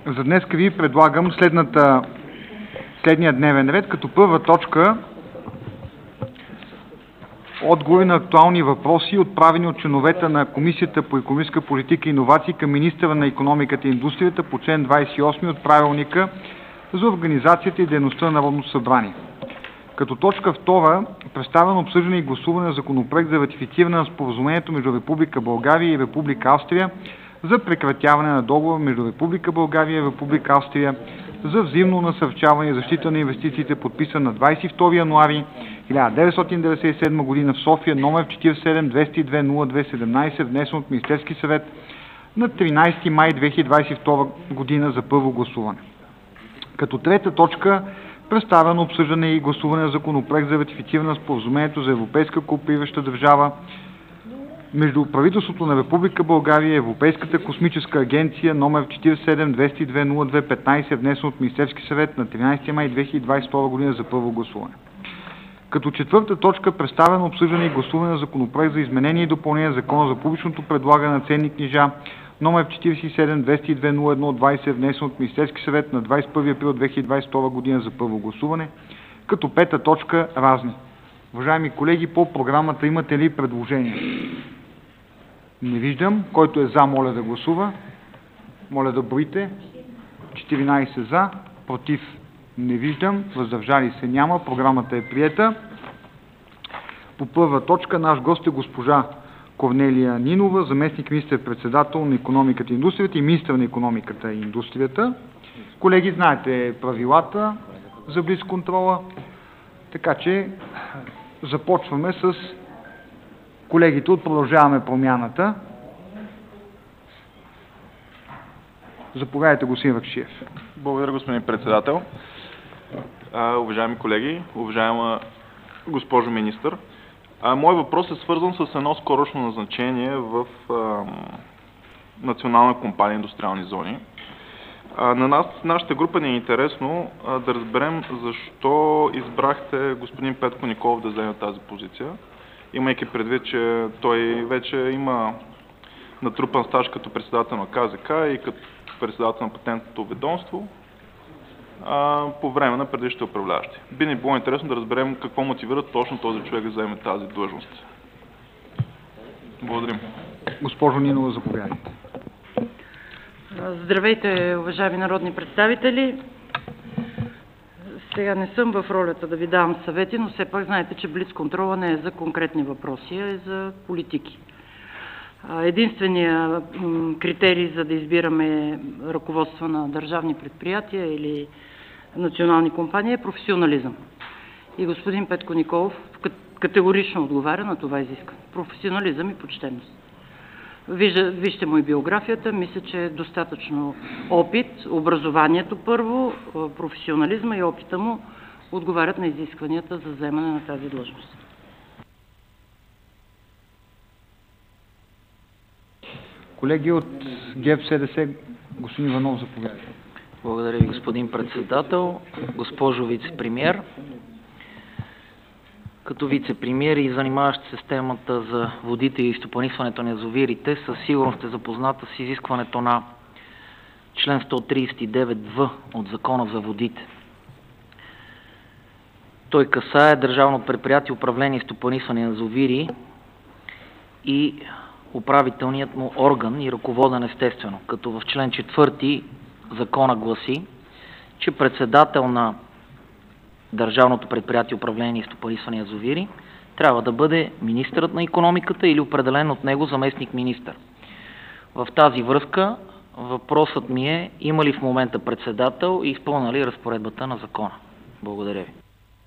за днес ви предлагам следния дневен ред, като първа точка отговори на актуални въпроси, отправени от членовете на Комисията по икономическа политика и иновации към министъра на икономиката и индустрията по член 28 от Правилника за организацията и дейността на Народното събрание. Като точка втора, представено обсъждане и гласуване на законопроект за ратифициране на споразумението между Република България и Република Австрия за прекратяване на договора между Република България и Република Австрия за взаимно насърчаване и защита на инвестициите, подписан на 22 януари 1997 г. в София, номер 47-202-02-17, внесен от Министерския съвет на 13 май 2022 г. за първо гласуване. Като трета точка, представено обсъждане и гласуване на законопроект за ратифициране на споразумението за европейска кооперираща държава между правителството на Република България и Европейската космическа агенция, номер 47-202-02-15, внесен от Министерския съвет на 13 май 2022 г. за първо гласуване. Като четвърта точка, представено обсъждане и гласуване на законопроект за изменение и допълнение на Закона за публичното предлагане на ценни книжа, номер 47-202-01-20, внесен от Министерския съвет на 21 април 2022 г. за първо гласуване. Като пета точка, разни. Уважаеми колеги, по програмата имате ли предложения? Не виждам. Който е за, моля да гласува. Моля да броите. 14 за, против не виждам, въздържали се няма. Програмата е приета. По първа точка наш гост е госпожа Корнелия Нинова, заместник министър-председател на икономиката и индустрията и министър на икономиката и индустрията. Колеги, знаете правилата за блицконтрола, така че започваме с колегите от Продължаваме промяната. Заповядайте, господин Ракшиев. Благодаря, господин председател. Уважаеми колеги, уважаема госпожо министър, мой въпрос е свързан с едно скорошно назначение в Национална компания Индустриални зони. На нашата група ни е интересно да разберем защо избрахте господин Петко Николов да вземе тази позиция, имайки предвид, че той вече има натрупан стаж като председател на КЗК и като председател на Патентното ведомство по време на предишните управляващи. Би ни било интересно да разберем какво мотивира точно този човек да вземе тази длъжност. Благодарим. Госпожо Нинова, заповядайте. Здравейте, уважаеми народни представители. Сега не съм в ролята да ви давам съвети, но все пак знаете, че блицконтрола не е за конкретни въпроси, а е за политики. Единственият критерий за да избираме ръководство на държавни предприятия или национални компании е професионализъм. И господин Петко Николов категорично отговаря на това изискване. Професионализъм и почтенност. Вижте му и биографията, мисля, че е достатъчно опит, образованието първо, професионализма и опита му отговарят на изискванията за вземане на тази длъжност. Колеги от ГЕРБ-СДС, господин Иванов, заповядайте. Благодаря ви, господин председател. Госпожо вице-премиер, като вице-премиер и занимаващ се с темата за водите и стопанисването на язовирите, със сигурност сте запозната с изискването на член 139в от Закона за водите. Той касае Държавното предприятие управление и стопанисване на язовири и управителният му орган и ръководен естествено, като в член 4 закона гласи, че председател на Държавното предприятие управление и стопанисване на язовири трябва да бъде министърът на икономиката или определен от него заместник-министър. В тази връзка въпросът ми е: има ли в момента председател и изпълня ли разпоредбата на закона? Благодаря ви.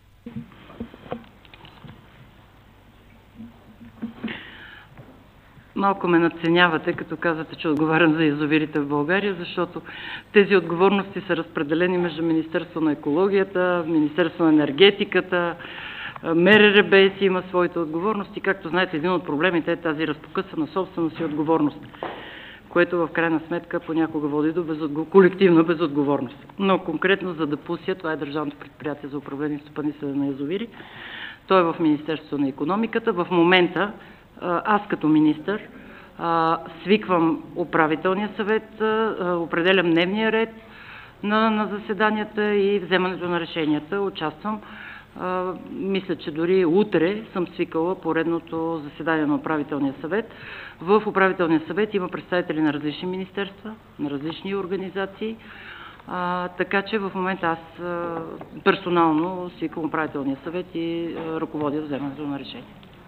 Малко ме надценявате, като казвате, че отговарям за язовирите в България, защото тези отговорности са разпределени между Министерство на екологията, Министерство на енергетиката, МРРБ си има своите отговорности. Както знаете, един от проблемите е тази разпокъсана собственост и отговорност, което в крайна сметка понякога води до колективна безотговорност. Но конкретно за Дапусия, това е Държавното предприятие за управление и стопанисване на язовири, то е в Министерството на икономиката. В момента аз като министър свиквам управителния съвет, определям дневния ред, на заседанията и вземането на решенията. Участвам. Мисля, че дори утре съм свикала поредното заседание на управителния съвет. В управителния съвет има представители на различни министерства, на различни организации, така че в момента аз персонално свикам управителния съвет и ръководя вземането на решение.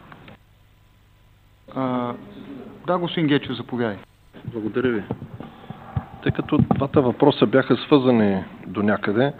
Да, господин Гечев, заповядай. Благодаря ви. Тъй като двата въпроса бяха свързани до някъде,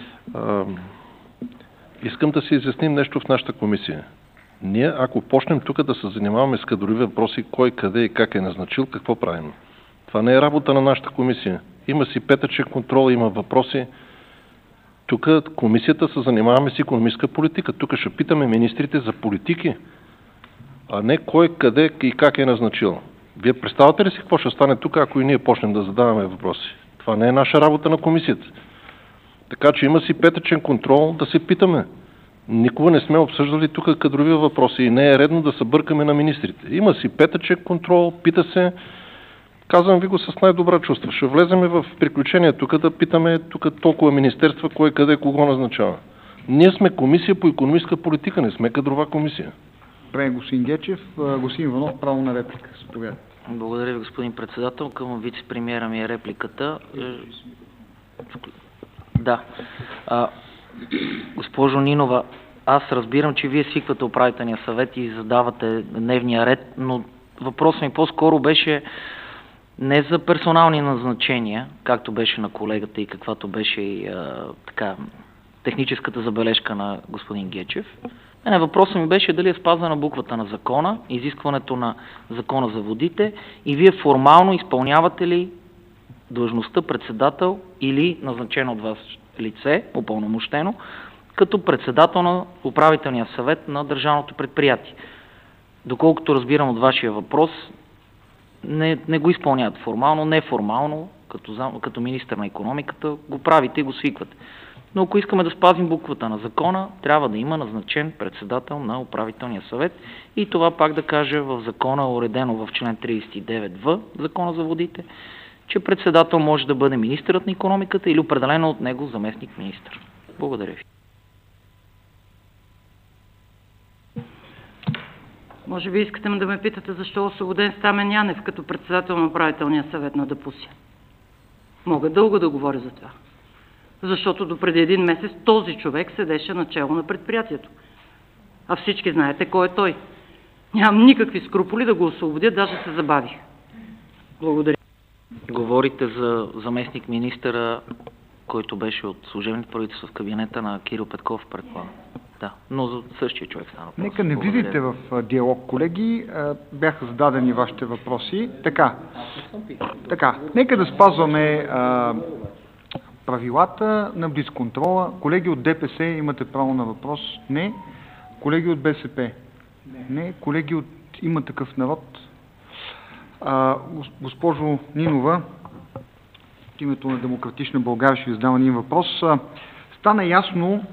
искам да си изясним нещо в нашата комисия. Ние, ако почнем тук да се занимаваме с кадрови въпроси, кой, къде и как е назначил, какво правим? Това не е работа на нашата комисия. Има си петъчен контрол, има въпроси. Тук комисията се занимаваме с икономическа политика. Тук ще питаме министрите за политики, а не кой, къде и как е назначил. Вие представяте ли си какво ще стане тук, ако и ние почнем да задаваме въпроси? Това не е наша работа на комисията. Така че има си петъчен контрол да се питаме. Никога не сме обсъждали тук кадрови въпроси и не е редно да се бъркаме на министрите. Има си петъчен контрол, пита се. Казвам ви го с най-добра чувства. Ще влеземе в приключения тук да питаме тук толкова министерства, кой къде кого назначава. Ние сме комисия по икономическа политика, не сме кадрова комисия. Добре, господин Гечев. Господин Иванов, право на реплика. Заповядайте. Благодаря ви, господин председател. Към вице-премиера ми е репликата. Да. Госпожо Нинова, аз разбирам, че вие свиквате управителния съвет и задавате дневния ред, но въпросът ми по-скоро беше не за персонални назначения, както беше на колегата и каквато беше и техническата забележка на господин Гечев. Въпросът ми беше дали е спазвана буквата на закона, изискването на закона за водите и вие формално изпълнявате ли длъжността председател или назначено от вас лице, упълномощено, като председател на управителния съвет на държавното предприятие. Доколкото разбирам от вашия въпрос, не го изпълняват формално, неформално, като министър на икономиката, го правите и го свиквате. Но ако искаме да спазим буквата на закона, трябва да има назначен председател на управителния съвет и това пак да кажа в закона е уредено в член 39в, закона за водите, че председател може да бъде министърът на икономиката или определено от него заместник министър. Благодаря ви. Може би искате да ме питате защо е освободен Стамен Янев като председател на управителния съвет на ДПУСИ. Мога дълго да говоря за това. Защото допреди един месец този човек седеше начело на предприятието. А всички знаете кой е той. Нямам никакви скрупули да го освободя, даже се забавих. Благодаря. Говорите за заместник министъра, който беше от служебните правителства в кабинета на Кирил Петков, предполагам. Да, но за същия човек стана въпрос. Нека не влизайте в диалог, колеги. Бяха зададени вашите въпроси. Така. Нека да спазваме правилата на блицконтрола. Колеги от ДПС, имате право на въпрос? Не. Колеги от БСП? Не. Колеги от Има такъв народ? Госпожо Нинова, от името на Демократична България ще ви задам един въпрос. Стана ясно,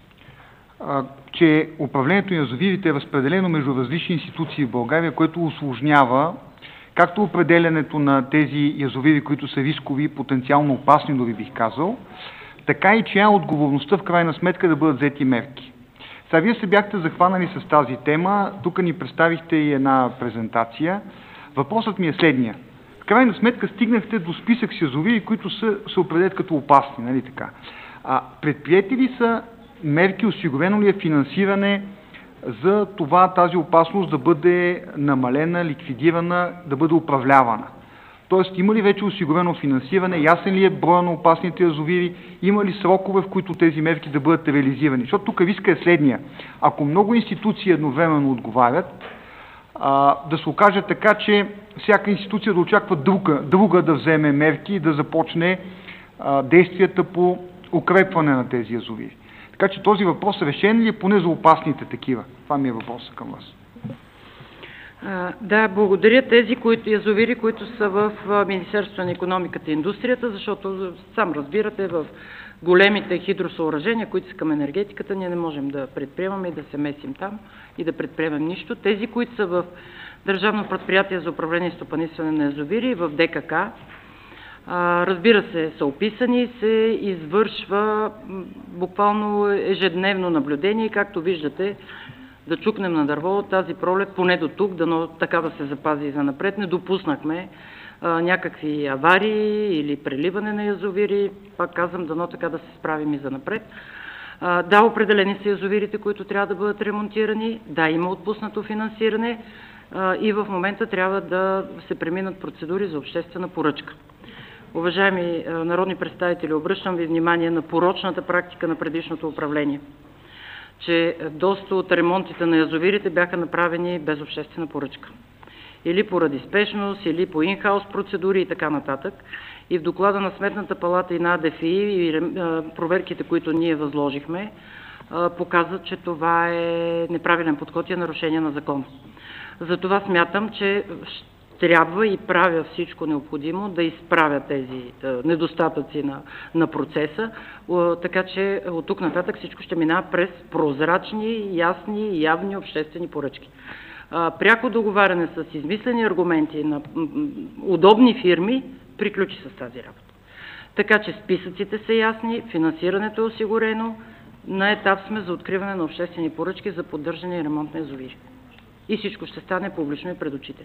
че управлението на язовирите е разпределено между различни институции в България, което усложнява както определянето на тези язовири, които са рискови и потенциално опасни, дори бих казал, така и чия отговорността в крайна сметка да бъдат взети мерки. Сега вие се бяхте захванали с тази тема, тук ни представихте и една презентация. Въпросът ми е следния. В крайна сметка стигнахте до списък с язовири, които се определят като опасни, нали така? Предприети ли са мерки, осигурено ли е финансиране за това тази опасност да бъде намалена, ликвидирана, да бъде управлявана? Тоест, има ли вече осигурено финансиране, ясен ли е броя на опасните язовири, има ли срокове, в които тези мерки да бъдат реализирани? Защото тук риска е следния. Ако много институции едновременно отговарят, да се окаже така, че всяка институция да очаква друга да вземе мерки и да започне действията по укрепване на тези язовири. Така че този въпрос решен ли е поне за опасните такива? Това ми е въпросът към вас. Да, благодаря. Тези язовири, които са в Министерството на икономиката и индустрията, защото сам разбирате, в големите хидросъоръжения, които са към енергетиката, ние не можем да предприемаме и да се месим там и да предприемем нищо. Тези, които са в Държавно предприятие за управление и стопанисване на язовири, в ДКК, Разбира се, са описани и се извършва буквално ежедневно наблюдение. Както виждате, да чукнем на дърво, тази пролет, поне до тук, дано така да се запази и занапред, не допуснахме някакви аварии или преливане на язовири. Пак казвам, дано така да се справим и занапред. Да, определени са язовирите, които трябва да бъдат ремонтирани. Да, има отпуснато финансиране и в момента трябва да се преминат процедури за обществена поръчка. Уважаеми народни представители, обръщам ви внимание на порочната практика на предишното управление, че доста от ремонтите на язовирите бяха направени без обществена поръчка. Или поради спешност, или по инхаус процедури и така нататък. И в доклада на Сметната палата и на АДФИ и проверките, които ние възложихме, показват, че това е неправилен подход и нарушение на закона. Затова смятам, че трябва и правя всичко необходимо да изправя тези недостатъци на процеса, така че от тук нататък всичко ще минава през прозрачни, ясни и явни обществени поръчки. Пряко договаряне с измислени аргументи на удобни фирми приключи с тази работа. Така че списъците са ясни, финансирането е осигурено, на етап сме за откриване на обществени поръчки за поддържане и ремонт на язовири. И всичко ще стане публично и пред очите ви.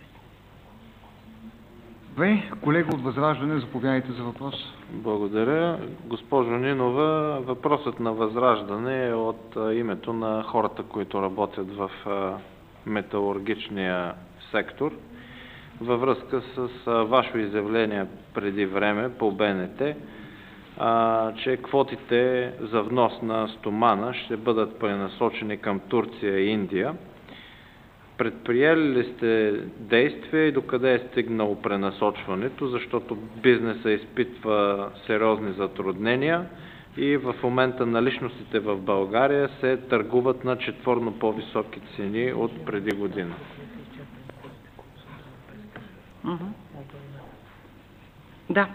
Добре, колега от Възраждане, заповядайте за въпрос. Благодаря. Госпожо Нинова, въпросът на Възраждане е от името на хората, които работят в металургичния сектор, във връзка с ваше изявление преди време по БНТ, че квотите за внос на стомана ще бъдат пренасочени към Турция и Индия. Предприели ли сте действия и докъде е стигнало пренасочването, защото бизнесът изпитва сериозни затруднения и в момента наличностите в България се търгуват на четворно по-високи цени от преди година? Да.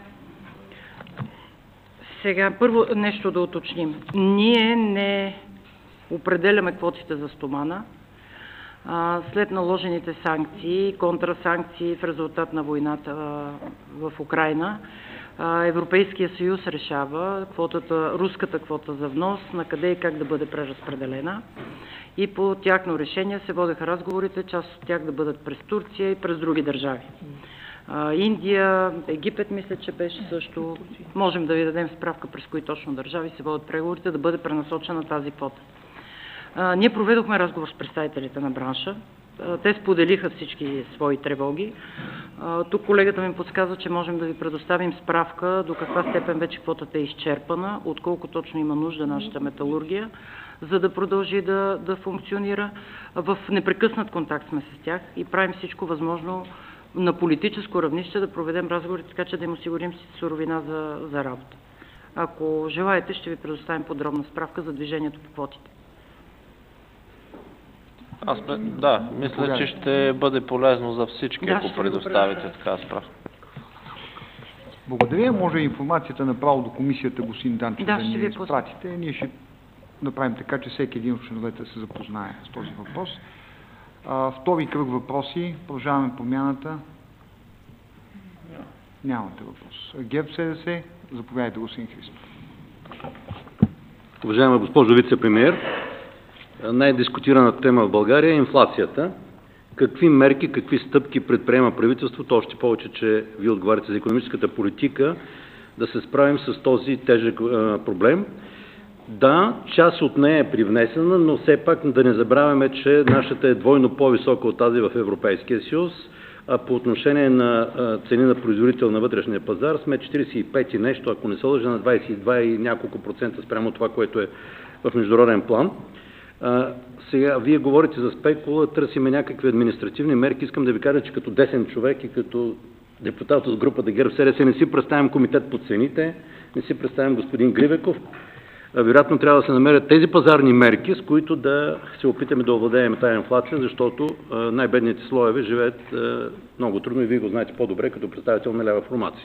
Сега, първо нещо да уточним. Ние не определяме квотите за стомана. След наложените санкции, контрасанкции в резултат на войната в Украйна, Европейския съюз решава руската квота за внос, на къде и как да бъде преразпределена. И по тяхно решение се водеха разговорите, част от тях да бъдат през Турция и през други държави. Индия, Египет, мисля, че беше също. Можем да ви дадем справка през кои точно държави се водят преговорите да бъде пренасочена тази квота. Ние проведохме разговор с представителите на бранша. Те споделиха всички свои тревоги. Тук колегата ми подсказва, че можем да ви предоставим справка до каква степен вече квотата е изчерпана, отколко точно има нужда нашата металургия, за да продължи да функционира. В непрекъснат контакт сме с тях и правим всичко възможно на политическо равнище да проведем разговори, така че да им осигурим суровина за работа. Ако желаете, ще ви предоставим подробна справка за движението по квотите. Мисля, че ще бъде полезно за всички, ако предоставите така справка. Благодаря. Може информацията направо до комисията, господин Данчев, да ни изпратите. Ние ще направим така, че всеки един от членовете се запознае с този въпрос. Втори кръг въпроси. Продължаваме промяната. Нямате въпрос. ГЕРБ СДС. Заповядайте, господин Христов. Уважаема госпожо вице-премиер, най-дискутирана тема в България е инфлацията. Какви мерки, какви стъпки предприема правителството, още повече, че Вие отговаряте за икономическата политика, да се справим с този тежък проблем? Да, част от нея е привнесена, но все пак да не забравяме, че нашата е двойно по-висока от тази в Европейския съюз, а по отношение на цени на производител на вътрешния пазар сме 45 и нещо, ако не се лъжа, на 22 и няколко процента спрямо това, което е в международен план. Сега, вие говорите за спекула, търсиме някакви административни мерки. Искам да ви кажа, че като десен човек и като депутат от групата ГЕРБ-СДС не си представям комитет по цените, не си представям господин Гривеков. Вероятно трябва да се намерят тези пазарни мерки, с които да се опитаме да овладеем тази инфлация, защото най-бедните слоеве живеят много трудно и вие го знаете по-добре като представител на лява формация.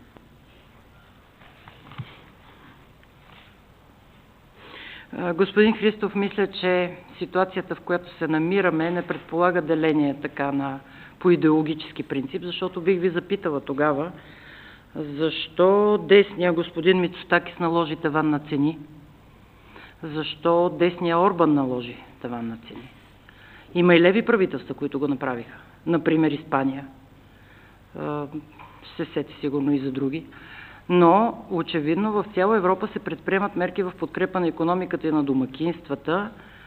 Господин Христов, мисля, че ситуацията, в която се намираме, не предполага деление така по идеологически принцип, защото бих ви запитала тогава Защо десния господин Мицотакис наложи таван на цени? Защо десния Орбан наложи таван на цени? Има и леви правителства, които го направиха. Например, Испания. Ще се сети сигурно и за други. Но, очевидно, в цяла Европа се предприемат мерки в подкрепа на икономиката и на домакинствата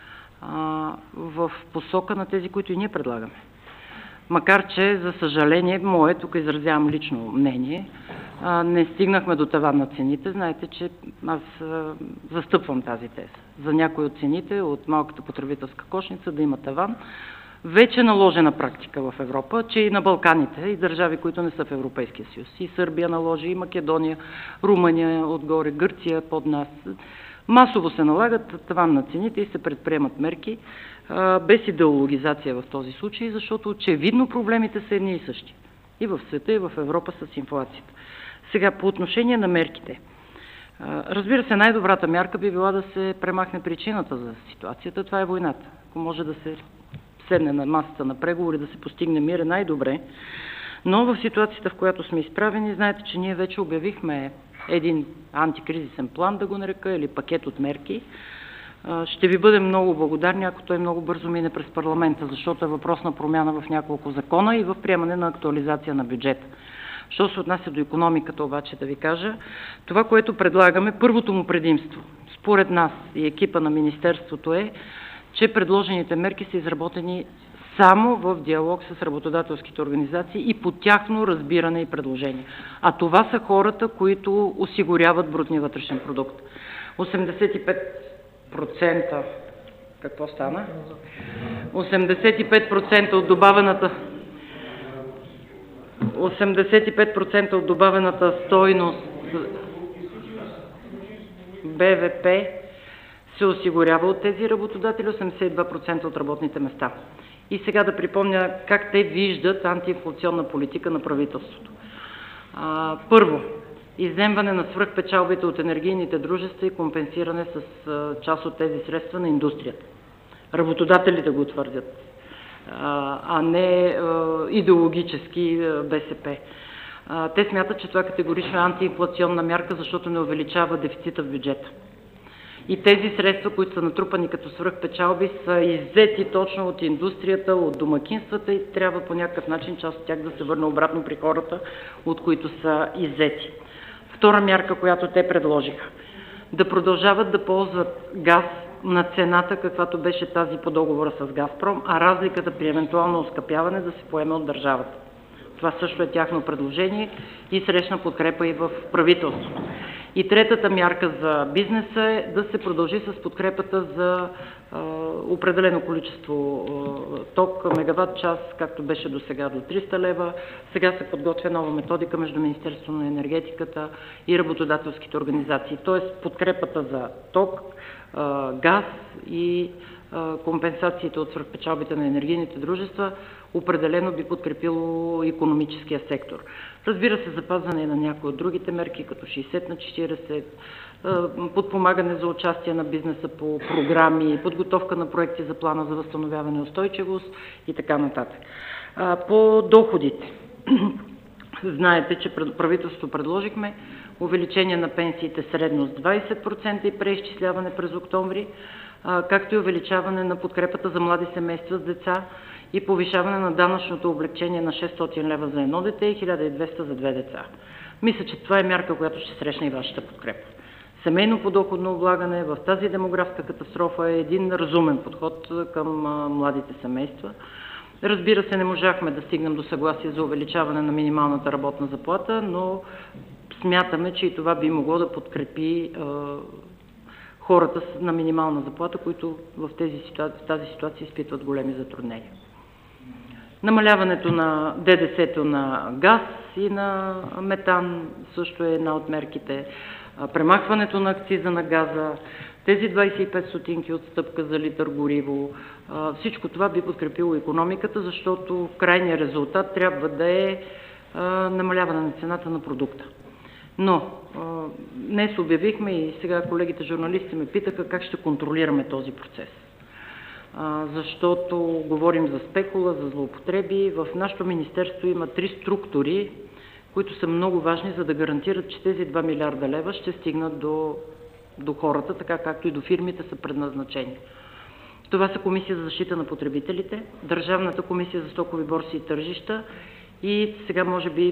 в посока на тези, които и ние предлагаме. Макар че, за съжаление, мое, тук изразявам лично мнение, не стигнахме до таван на цените. Знаете, че аз застъпвам тази теза. За някои от цените от малката потребителска кошница да има таван. Вече наложена практика в Европа, че и на Балканите, и държави, които не са в Европейския съюз. И Сърбия наложи, и Македония, Румъния отгоре, Гърция под нас. Масово се налагат таван на цените и се предприемат мерки без идеологизация в този случай, защото очевидно проблемите са едни и същи. И в света, и в Европа с инфлацията. Сега, по отношение на мерките. Разбира се, най-добрата мярка би била да се премахне причината за ситуацията. Това е войната. Ако може да се седне на масата на преговори, да се постигне мир, е най-добре. Но в ситуацията, в която сме изправени, знаете, че ние вече обявихме един антикризисен план, да го нарека, или пакет от мерки. Ще ви бъдем много благодарни, ако той много бързо мине през парламента, защото е въпрос на промяна в няколко закона и в приемане на актуализация на бюджета. Що се отнася до икономиката, обаче да ви кажа, това, което предлагаме, първото му предимство, според нас и екипа на Министерството е, че предложените мерки са изработени само в диалог с работодателските организации и по тяхно разбиране и предложение. А това са хората, които осигуряват брутния вътрешен продукт. 85%, какво стана? 85% от добавената 85% от добавената стойност БВП се осигурява от тези работодатели, 82% от работните места. И сега да припомня как те виждат антиинфлационна политика на правителството. Първо, изземване на свръхпечалбите от енергийните дружества и компенсиране с част от тези средства на индустрията. Работодателите го твърдят, а не идеологически БСП. Те смятат, че това категорично е антиинфлационна мярка, защото не увеличава дефицита в бюджета. И тези средства, които са натрупани като свръхпечалби, са иззети точно от индустрията, от домакинствата и трябва по някакъв начин част от тях да се върне обратно при хората, от които са иззети. Втора мярка, която те предложиха, да продължават да ползват газ на цената, каквато беше тази по договора с Газпром, а разликата при евентуално оскъпяване да се поеме от държавата. Това също е тяхно предложение и срещна подкрепа и в правителството. И третата мярка за бизнеса е да се продължи с подкрепата за определено количество ток, мегаватт час, както беше до сега, до 300 лева. Сега се подготвя нова методика между Министерството на енергетиката и работодателските организации. Тоест подкрепата за ток, газ и компенсациите от свръхпечалбите на енергийните дружества определено би подкрепило икономическия сектор. Разбира се, запазване на някои от другите мерки, като 60/40, подпомагане за участие на бизнеса по програми, подготовка на проекти за плана за възстановяване и устойчивост и така нататък. По доходите. Знаете, че правителството предложихме увеличение на пенсиите средно с 20% и преизчисляване през октомври, както и увеличаване на подкрепата за млади семейства с деца и повишаване на данъчното облекчение на 600 лева за едно дете и 1200 за две деца. Мисля, че това е мярка, която ще срещне и вашата подкрепа. Семейно подоходно облагане в тази демографска катастрофа е един разумен подход към младите семейства. Разбира се, не можахме да стигнем до съгласие за увеличаване на минималната работна заплата, но смятаме, че и това би могло да подкрепи хората на минимална заплата, които в тази ситуация изпитват големи затруднения. Намаляването на ДДС-то на газ и на метан също е една от мерките. Премахването на акциза на газа, тези 25 стотинки отстъпка за литър гориво, всичко това би подкрепило икономиката, защото крайният резултат трябва да е намаляване на цената на продукта. Но днес обявихме и сега колегите журналисти ме питаха как ще контролираме този процес. Защото говорим за спекула, за злоупотреби. В нашето министерство има 3 структури, които са много важни, за да гарантират, че тези 2 милиарда лева ще стигнат до хората, така както и до фирмите са предназначени. Това са Комисия за защита на потребителите, Държавната комисия за стокови борси и тържища и сега може би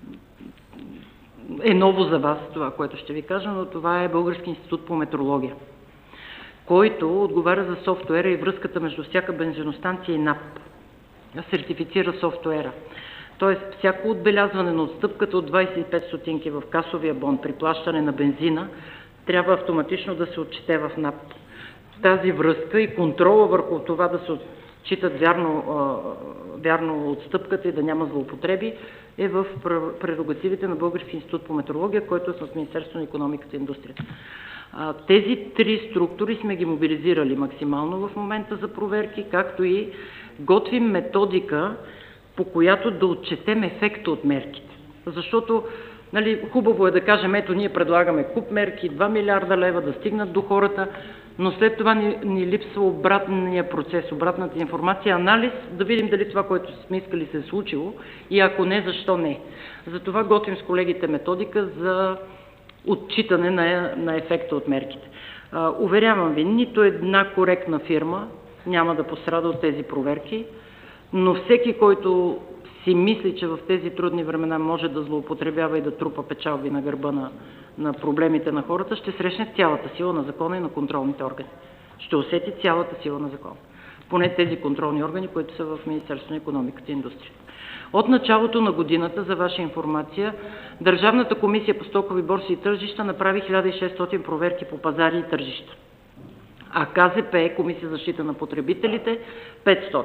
е ново за вас това, което ще ви кажа, но това е Български институт по метрология, който отговаря за софтуера и връзката между всяка бензиностанция и НАП. Сертифицира софтуера. Тоест, всяко отбелязване на отстъпката от 25 стотинки в касовия бон при плащане на бензина трябва автоматично да се отчете в НАП. Тази връзка и контрола върху това да се отчитат вярно отстъпката и да няма злоупотреби е в прерогативите на Български институт по метрология, който е с Министерството на икономиката и индустрията. Тези 3 структури сме ги мобилизирали максимално в момента за проверки, както и готвим методика, по която да отчетем ефекта от мерките. Защото хубаво е да кажем, ето ние предлагаме куп мерки, 2 милиарда лева да стигнат до хората, но след това ни липсва обратния процес, обратната информация, анализ, да видим дали това, което сме искали, се е случило и ако не, защо не. Затова готвим с колегите методика за отчитане на ефекта от мерките. Уверявам ви, нито една коректна фирма няма да пострада от тези проверки, но всеки, който си мисли, че в тези трудни времена може да злоупотребява и да трупа печалби на гърба на проблемите на хората, ще срещне цялата сила на закона и на контролните органи. Ще усети цялата сила на закона. Поне тези контролни органи, които са в Министерството на икономиката и индустрията. От началото на годината, за ваша информация, Държавната комисия по стокови борси и тържища направи 1600 проверки по пазари и тържища. А КЗП, Комисия за защита на потребителите, 500.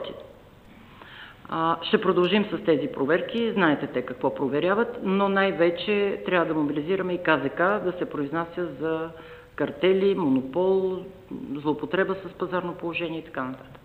Ще продължим с тези проверки, знаете те какво проверяват, но най-вече трябва да мобилизираме и КЗК да се произнася за картели, монопол, злоупотреба с пазарно положение и така нататък.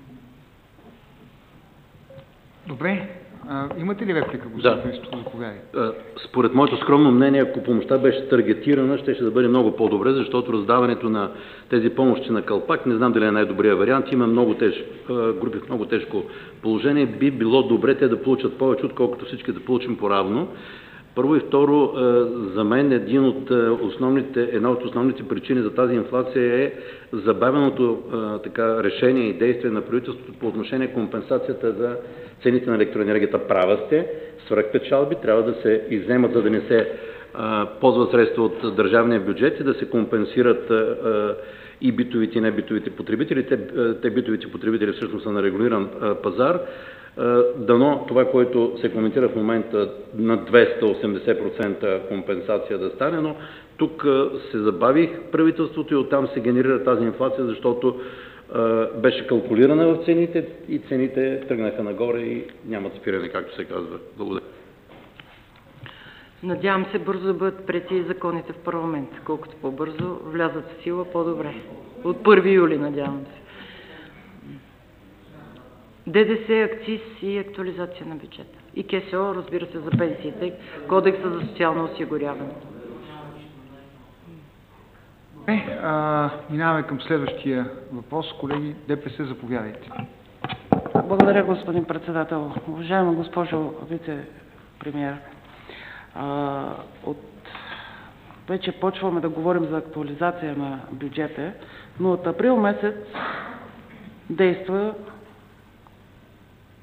Добре. Имате ли реплика, господин Христов? Заповядайте. Според моето скромно мнение, ако помощта беше таргетирана, ще да бъде много по-добре, защото раздаването на тези помощи на калпак, не знам дали е най-добрият вариант, има групи в много тежко положение, би било добре те да получат повече, отколкото всички да получим по-равно. Първо и второ, за мен една от основните причини за тази инфлация е забавеното решение и действие на правителството по отношение компенсацията за цените на електроенергията. Права сте, свръхпечалби трябва да се изземат, за да не се ползват средства от държавния бюджет и да се компенсират и битовите и небитовите потребители. Те битовите потребители всъщност са на регулиран пазар. Дано това, което се коментира в момента на 280% компенсация да стане, но тук се забавих правителството и оттам се генерира тази инфлация, защото беше калкулирана в цените и цените тръгнаха нагоре и нямат спиране, както се казва. Благодаря. Надявам се бързо да бъдат приети и законите в парламент. Колкото по-бързо влязат в сила, по-добре. От 1 юли, надявам се. ДДС, акциз и актуализация на бюджета. И КСО, разбира се, за пенсиите, Кодекса за социално осигуряване. Минаваме към следващия въпрос. Колеги, ДПС, заповядайте. Благодаря, господин председател. Уважаема госпожо вице-премиер, вече почваме да говорим за актуализация на бюджета, но от април месец действа